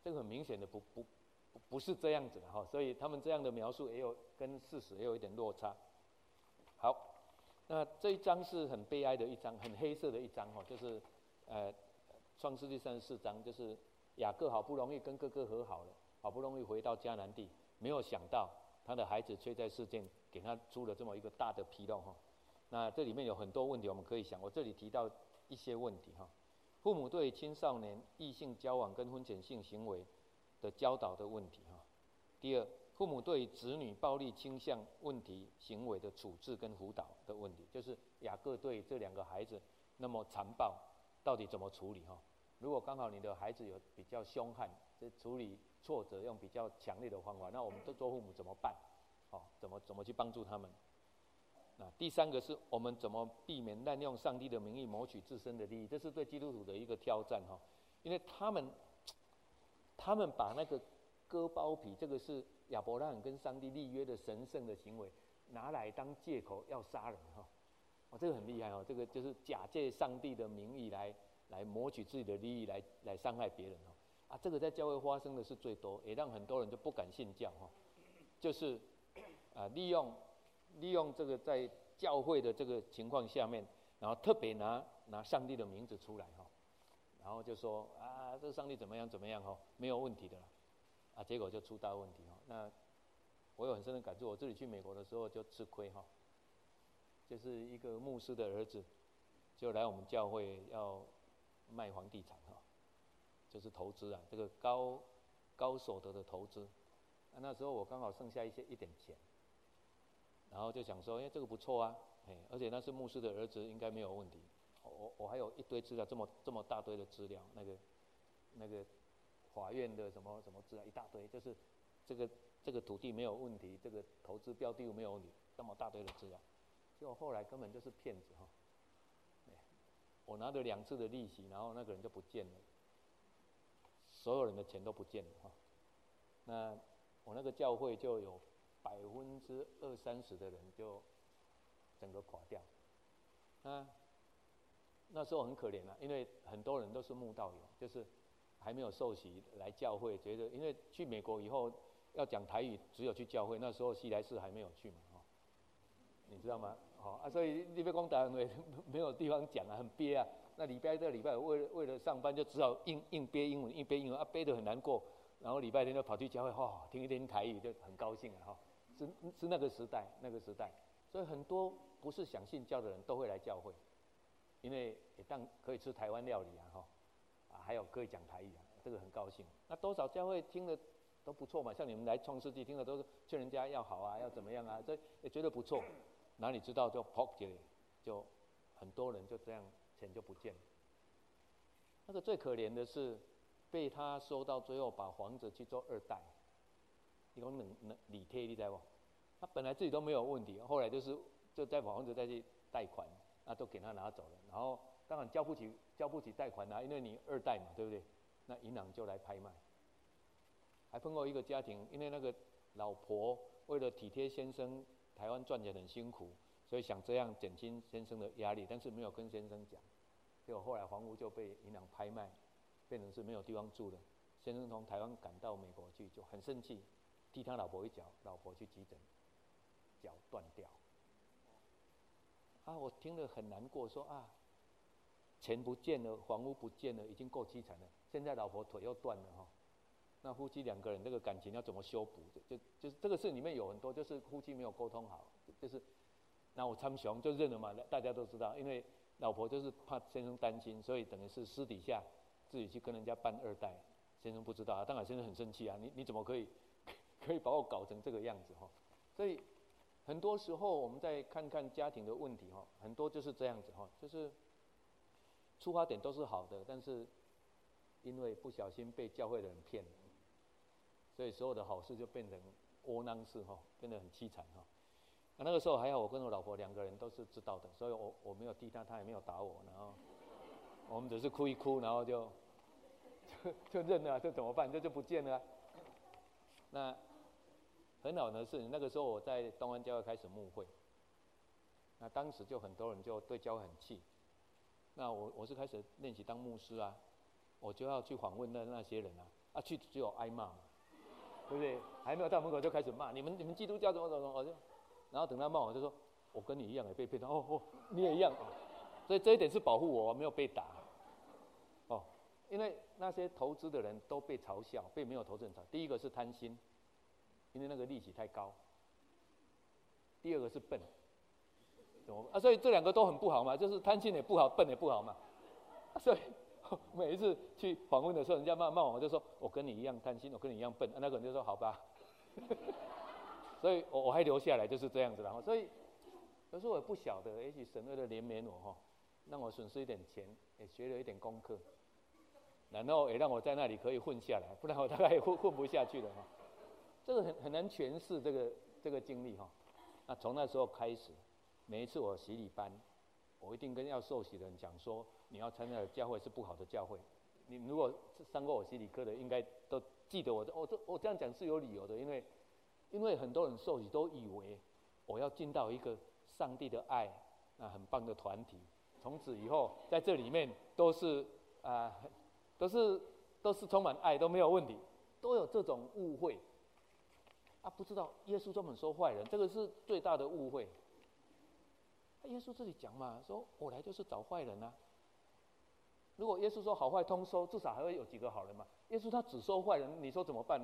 这个很明显的不不不不是这样子的哈，所以他们这样的描述也有跟事实也有一点落差。好，那这一章是很悲哀的一章，很黑色的一章哈，就是呃创世纪三十四章，就是雅各好不容易跟哥哥和好了，好不容易回到迦南地，没有想到他的孩子却在世间给他出了这么一个大的纰漏哈。那这里面有很多问题我们可以想，我这里提到一些问题哈。父母对青少年异性交往跟婚前性行为的教导的问题哈。第二，父母对子女暴力倾向问题行为的处置跟辅导的问题，就是雅各对这两个孩子那么残暴，到底怎么处理哈？如果刚好你的孩子有比较凶悍，这处理挫折用比较强烈的方法，那我们做父母怎么办？哦，怎么怎么去帮助他们？那第三个是我们怎么避免滥用上帝的名义谋取自身的利益，这是对基督徒的一个挑战哈，因为他们他们把那个割包皮，这个是亚伯拉罕跟上帝立约的神圣的行为，拿来当借口要杀人哈，哦，这个很厉害哦，这个就是假借上帝的名义来来谋取自己的利益，来来伤害别人哈，啊，这个在教会发生的是最多，也让很多人就不敢信教哈，就是啊利用。利用这个在教会的这个情况下面，然后特别拿拿上帝的名字出来哈，然后就说啊，这个上帝怎么样怎么样哈，没有问题的啦，啊，结果就出大问题哈。那我有很深的感触，我自己去美国的时候就吃亏哈，就是一个牧师的儿子，就来我们教会要卖房地产哈，就是投资啊，这个高高所得的投资，啊，那时候我刚好剩下一些一点钱。然后就想说，哎，这个不错啊，哎，而且那是牧师的儿子，应该没有问题。我我还有一堆资料，这么这么大堆的资料，那个那个法院的什么什么资料一大堆，就是这个这个土地没有问题，这个投资标的物没有问题，这么大堆的资料，结果后来根本就是骗子哈。我拿了两次的利息，然后那个人就不见了，所有人的钱都不见了哈。那我那个教会就有。百分之二三十的人就整个垮掉，啊，那时候很可怜啊，因为很多人都是慕道友，就是还没有受洗来教会，觉得因为去美国以后要讲台语，只有去教会，那时候西来士还没有去嘛，哦，你知道吗？哦啊，所以你别讲台语没有地方讲啊，很憋啊。那礼拜这礼拜为了为了上班，就只好硬硬憋英文，硬憋英文啊，憋得很难过。然后礼拜天就跑去教会，哦，听一听台语就很高兴了哈。是是那个时代，那个时代，所以很多不是想信教的人都会来教会，因为也当可以吃台湾料理啊，哈，啊还有可以讲台语啊，这个很高兴。那多少教会听的都不错嘛，像你们来创世纪听的都是劝人家要好啊，要怎么样啊，这也觉得不错。哪里知道就扑起来，就很多人就这样钱就不见了。那个最可怜的是被他收到最后把房子去做二代。你讲冷冷理贴，你知不？他本来自己都没有问题，后来就是就在房子再去贷款，那都给他拿走了。然后当然交不起交不起贷款啊，因为你二代嘛，对不对？那银行就来拍卖。还碰过一个家庭，因为那个老婆为了体贴先生，台湾赚钱很辛苦，所以想这样减轻先生的压力，但是没有跟先生讲。结果后来房屋就被银行拍卖，变成是没有地方住了。先生从台湾赶到美国去，就很生气。踢他老婆一脚，老婆去急诊，脚断掉。啊，我听了很难过，说啊，钱不见了，房屋不见了，已经够凄惨了，现在老婆腿又断了哈。那夫妻两个人这个感情要怎么修补？就就就是这个事里面有很多，就是夫妻没有沟通好，就是那我参雄就认了嘛，大家都知道，因为老婆就是怕先生担心，所以等于是私底下自己去跟人家办二代，先生不知道啊，当然先生很生气啊，你你怎么可以？可以把我搞成这个样子哈，所以很多时候我们再看看家庭的问题哈，很多就是这样子哈，就是出发点都是好的，但是因为不小心被教会的人骗了，所以所有的好事就变成窝囊事哈，变得很凄惨哈。那那个时候还好，我跟我老婆两个人都是知道的，所以我我没有踢她，她也没有打我，然后我们只是哭一哭，然后就就就认了，这怎么办？这就不见了啊。那很好的是，那个时候我在东安教会开始牧会，那当时就很多人就对教会很气。那我我是开始练习当牧师啊， 我就要去访问那那些人啊，啊去只有挨骂嘛，对不对？还没有到门口就开始骂你们你们基督教怎么怎么怎么，我就，然后等他骂我就说，我跟你一样也被骗到，哦哦，你也一样，哦，所以这一点是保护我没有被打，哦，因为那些投资的人都被嘲笑，被没有投资人嘲笑。第一个是贪心，因为那个利息太高；第二个是笨，怎么啊？所以这两个都很不好嘛，就是贪心也不好，笨也不好嘛。所以每一次去访问的时候，人家骂骂我，我就说我跟你一样贪心，我跟你一样笨。啊、那个人就说好吧。所以我我还留下来就是这样子了。所以有时候我不晓得，也许神为了怜悯我哈，让我损失一点钱，也学了一点功课，然后也让我在那里可以混下来，不然我大概也混混不下去了哈。这个很很难诠释这个这个经历哈。那从那时候开始，每一次我洗礼班，我一定跟要受洗的人讲说，你要参加的教会是不好的教会。你如果上过我洗礼课的，应该都记得我我这我这样讲是有理由的，因为因为很多人受洗都以为我要进到一个上帝的爱那很棒的团体，从此以后在这里面都是啊、呃、都是都是充满爱，都没有问题，都有这种误会啊，不知道耶稣专门说坏人，这个是最大的误会。耶稣这里讲嘛，说我来就是找坏人啊。如果耶稣说好坏通收，至少还会有几个好人嘛。耶稣他只收坏人，你说怎么办？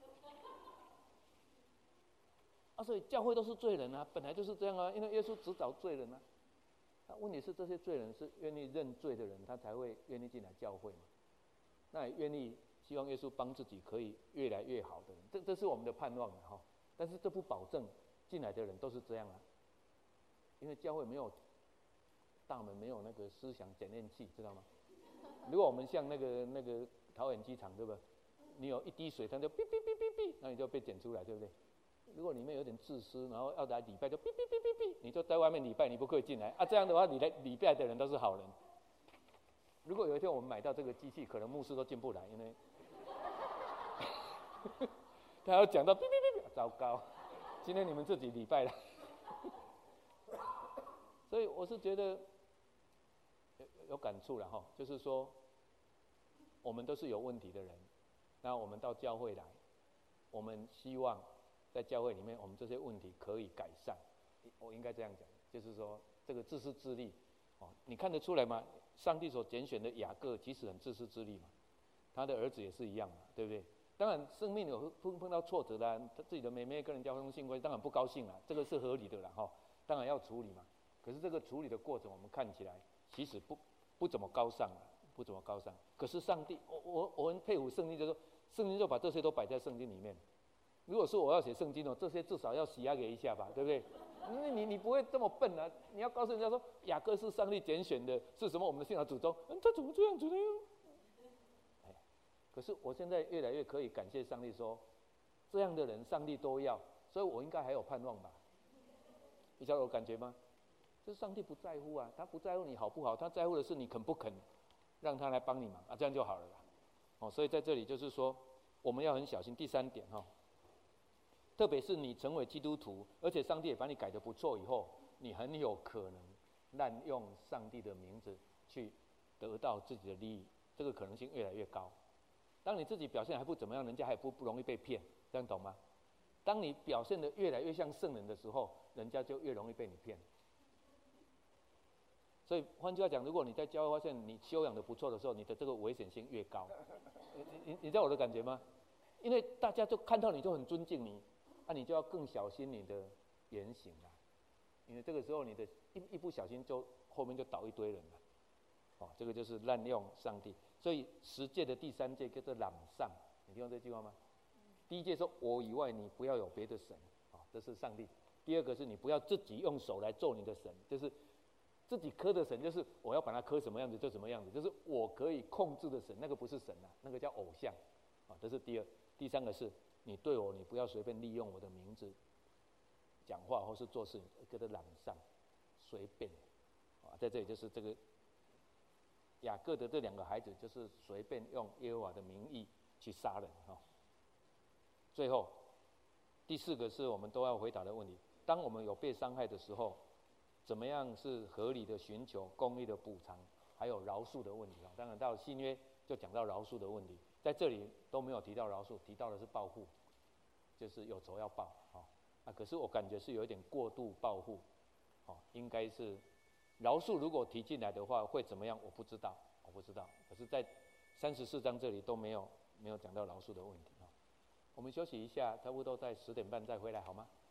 啊，所以教会都是罪人啊，本来就是这样啊，因为耶稣只找罪人啊。那问题是这些罪人是愿意认罪的人，他才会愿意进来教会嘛。那也愿意希望耶稣帮自己可以越来越好的人，这这是我们的盼望的哈。但是这不保证进来的人都是这样啊。因为教会没有大门，没有那个思想检验器，知道吗？如果我们像那个那个桃园机场，对不对？你有一滴水，它就哔哔哔哔哔，那你就被检出来，对不对？如果里面有点自私，然后要来礼拜，就哔哔哔哔哔，你就在外面礼拜，你不可以进来啊。这样的话，你来礼拜的人都是好人。如果有一天我们买到这个机器，可能牧师都进不来，因为他要讲到哔哔哔哔，糟糕，今天你们自己礼拜了。所以我是觉得有有感触了哈，就是说我们都是有问题的人，那我们到教会来，我们希望在教会里面，我们这些问题可以改善。我应该这样讲，就是说这个自私自利，哦，你看得出来吗？上帝所拣选的雅各其实很自私自利嘛，他的儿子也是一样嘛，对不对？当然生命有碰碰到挫折啦，他自己的妹妹跟人交通性关系，当然不高兴啦，这个是合理的啦哈，当然要处理嘛。可是这个处理的过程，我们看起来其实不不怎么高尚啊，不怎么高尚。可是上帝，我我我很佩服圣经，就说圣经就把这些都摆在圣经里面。如果说我要写圣经哦，这些至少要洗压给一下吧，对不对？你你你不会这么笨啊！你要告诉人家说雅各是上帝拣选的，是什么我们的信仰祖宗？嗯，他怎么这样子呢？哎，可是我现在越来越可以感谢上帝说，这样的人上帝都要，所以我应该还有盼望吧？你晓得我感觉吗？就是上帝不在乎啊，他不在乎你好不好，他在乎的是你肯不肯让他来帮你忙啊，这样就好了啦。哦，所以在这里就是说，我们要很小心。第三点哈，特别是你成为基督徒，而且上帝也把你改得不错以后，你很有可能滥用上帝的名字去得到自己的利益，这个可能性越来越高。当你自己表现还不怎么样，人家还不不容易被骗，这样懂吗？当你表现得越来越像圣人的时候，人家就越容易被你骗。所以换句话讲，如果你在教会发现你修养的不错的时候，你的这个危险性越高。你你你知道我的感觉吗？因为大家就看到你就很尊敬你，那、啊、你就要更小心你的言行啦。因为这个时候你的一一不小心就后面就倒一堆人了。哦，这个就是滥用上帝。所以十诫的第三诫叫做朗上，你听过这句话吗？第一诫说我以外你不要有别的神，哦，这是上帝。第二个是你不要自己用手来做你的神，就是自己刻的神，就是我要把它刻什么样子就什么样子，就是我可以控制的神，那个不是神啊，那个叫偶像啊。这是第二。第三个是你对我，你不要随便利用我的名字讲话或是做事，给他朗上随便啊。在这里就是这个雅各的这两个孩子，就是随便用耶和华的名义去杀人哈。最后第四个是我们都要回答的问题：当我们有被伤害的时候，怎么样是合理的寻求公义的补偿，还有饶恕的问题啊？当然到新约就讲到饶恕的问题，在这里都没有提到饶恕，提到的是报复，就是有仇要报，哦，啊，可是我感觉是有一点过度报复，哦，应该是饶恕如果提进来的话会怎么样？我不知道，我不知道。可是，在三十四章这里都没有没有讲到饶恕的问题啊。我们休息一下，差不多在十点半再回来好吗？